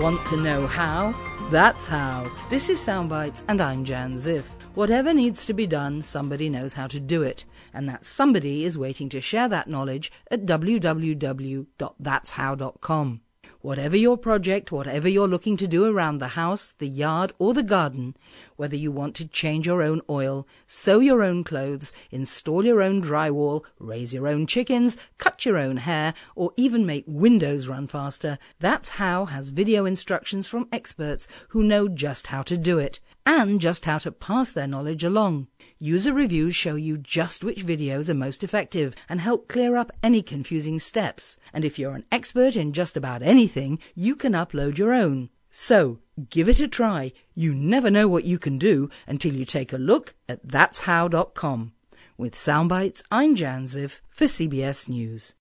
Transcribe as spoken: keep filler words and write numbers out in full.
Want to know how? That's how. This is Soundbites and I'm Jan Ziff. Whatever needs to be done, somebody knows how to do it. And that somebody is waiting to share that knowledge at w w w dot that's how dot com. Whatever your project, whatever you're looking to do around the house, the yard or the garden, whether you want to change your own oil, sew your own clothes, install your own drywall, raise your own chickens, cut your own hair, or even make windows run faster, That's How has video instructions from experts who know just how to do it, and just how to pass their knowledge along. User reviews show you just which videos are most effective and help clear up any confusing steps. And if you're an expert in just about anything, you can upload your own. So, give it a try. You never know what you can do until you take a look at that's how dot com. With Soundbites, I'm Jan Ziff for C B S News.